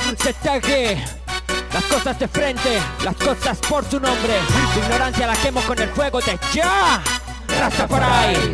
Se tague las cosas de frente, las cosas por su nombre. Tu ignorancia la quemo con el fuego de ya. Rastafari.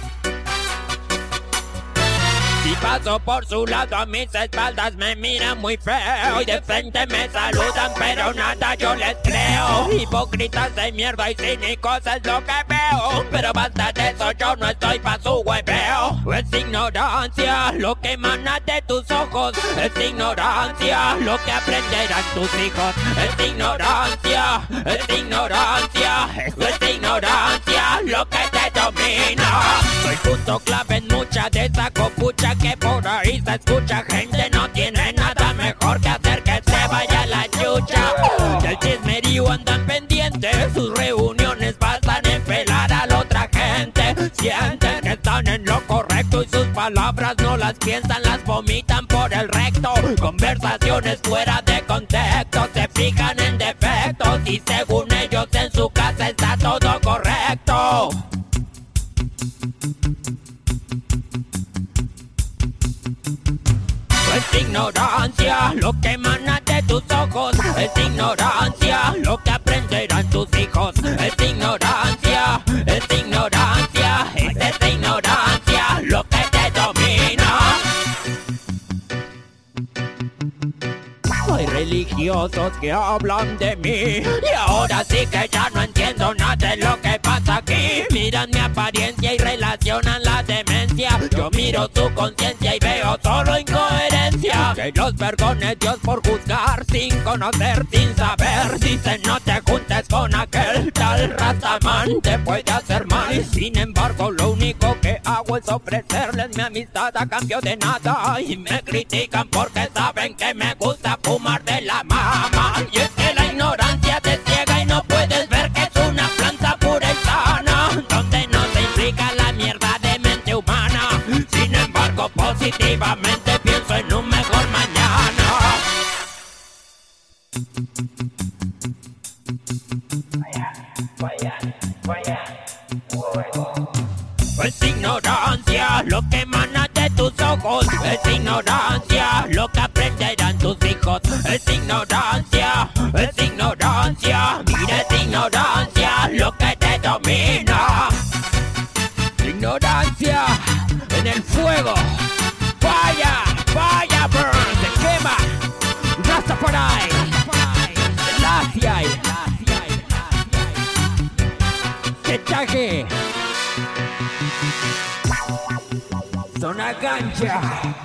Si paso por su lado a mis espaldas me miran muy feo y de frente me saludan pero nada yo les creo. Hipócritas de mierda y cínicos es lo que veo, pero basta de eso, yo no estoy pa' su hueveo. Es ignorancia lo que emana de tus ojos, es ignorancia lo que aprenderán tus hijos. Es ignorancia, es ignorancia, es ignorancia lo que te domina. Soy punto clave en mucha de esa copucha que por ahí se escucha. Gente no tiene nada mejor que hacer que se vaya la chucha. Del chismerío andan pendientes, sus reuniones pasan en pelar a la otra gente. Sienten que están en lo correcto y sus palabras no las piensan, las vomitan por el recto. Conversaciones fuera de contexto, se fijan en defectos y según ellos en su casa está todo correcto. Es ignorancia lo que emana de tus ojos, es ignorancia lo que aprenderán tus hijos. Es ignorancia, es ignorancia, es ignorancia lo que te domina. Hay religiosos que hablan de mí y ahora sí que ya no entiendo nada de lo que pasa aquí. Miran mi apariencia y relacionan la demencia. Yo miro su conciencia y veo solo incoherencia. Que los perdone Dios por juzgar sin conocer, sin saber. Dicen no te juntes con aquel tal Rastaman, te puede hacer mal. Y sin embargo lo único que hago es ofrecerles mi amistad a cambio de nada. Y me critican porque saben que me gusta fumar de la mama. Y es que la ignorancia te ciega y no puedes ver que es una planta pura y sana, donde no se implica la mierda de mente humana. Sin embargo positivamente pienso en un mejor mañana. Es ignorancia lo que emana de tus ojos, es ignorancia lo que aprenderán tus hijos. Es ignorancia, mira, es ignorancia lo que te domina. Ignorancia en el fuego. Fire, fire burn, se quema. Rastafari. Gracias. Se tague. Zona Gancha.